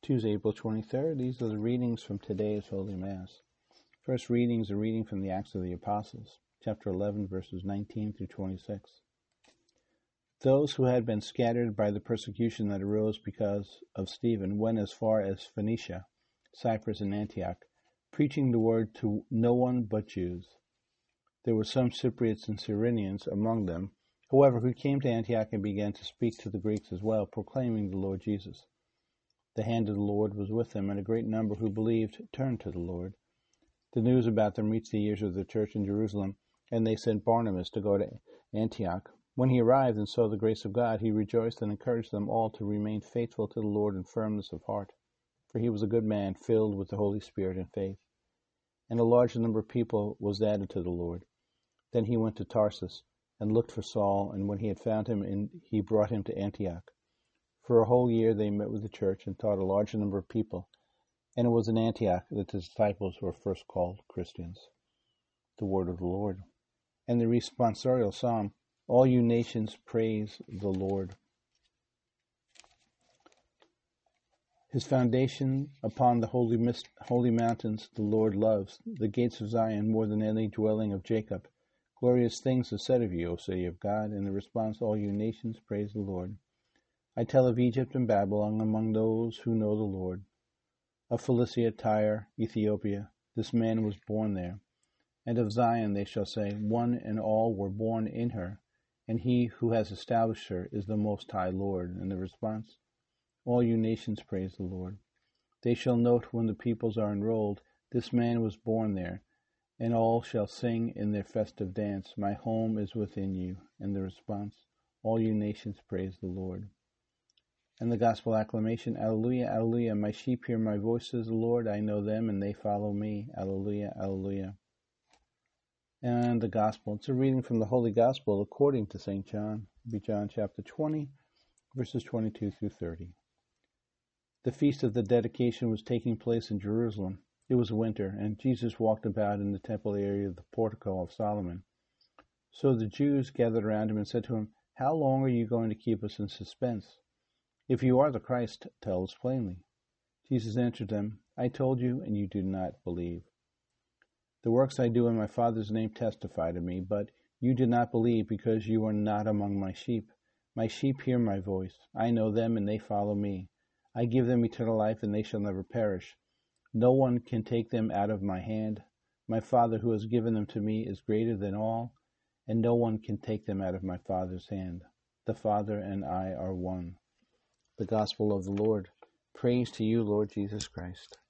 Tuesday, April 23rd. These are the readings from today's Holy Mass. First reading is a reading from the Acts of the Apostles, chapter 11, verses 19 through 26. Those who had been scattered by the persecution that arose because of Stephen went as far as Phoenicia, Cyprus, and Antioch, preaching the word to no one but Jews. There were some Cypriots and Cyrenians among them, however, who came to Antioch and began to speak to the Greeks as well, proclaiming the Lord Jesus. The hand of the Lord was with them, and a great number who believed turned to the Lord. The news about them reached the ears of the church in Jerusalem, and they sent Barnabas to go to Antioch. When he arrived and saw the grace of God, he rejoiced and encouraged them all to remain faithful to the Lord in firmness of heart. For he was a good man, filled with the Holy Spirit and faith. And a large number of people was added to the Lord. Then he went to Tarsus and looked for Saul, and when he had found him, he brought him to Antioch. For a whole year they met with the church and taught a large number of people, and it was in Antioch that the disciples were first called Christians. The word of the Lord. And the responsorial psalm, all you nations praise the Lord. His foundation upon the holy mountains the Lord loves, the gates of Zion more than any dwelling of Jacob. Glorious things are said of you, O city of God. In the response, all you nations praise the Lord. I tell of Egypt and Babylon among those who know the Lord. Of Philistia, Tyre, Ethiopia, this man was born there. And of Zion they shall say, one and all were born in her, and he who has established her is the Most High Lord. In the response, all you nations praise the Lord. They shall note when the peoples are enrolled, this man was born there, and all shall sing in their festive dance, my home is within you. In the response, all you nations praise the Lord. And the gospel acclamation, Alleluia, Alleluia, my sheep hear my voice, says the Lord, I know them and they follow me, Alleluia, Alleluia. And the gospel, it's a reading from the Holy Gospel according to St. John, it'll be John chapter 20, verses 22 through 30. The feast of the dedication was taking place in Jerusalem. It was winter, and Jesus walked about in the temple area of the portico of Solomon. So the Jews gathered around him and said to him, how long are you going to keep us in suspense? If you are the Christ, tell us plainly. Jesus answered them, I told you, and you do not believe. The works I do in my Father's name testify to me, but you did not believe because you are not among my sheep. My sheep hear my voice. I know them, and they follow me. I give them eternal life, and they shall never perish. No one can take them out of my hand. My Father who has given them to me is greater than all, and no one can take them out of my Father's hand. The Father and I are one. The Gospel of the Lord. Praise to you, Lord Jesus Christ.